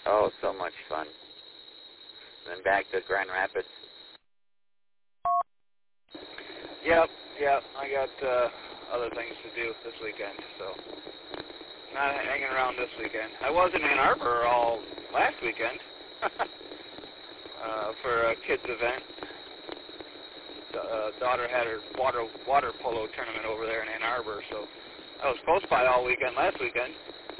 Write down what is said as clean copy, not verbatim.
Oh, so much fun. Then back to Grand Rapids. Yep. I got other things to do this weekend, so not hanging around this weekend. I was in Ann Arbor all last weekend for a kids event. Daughter had her water polo tournament over there in Ann Arbor, so I was close by all weekend last weekend.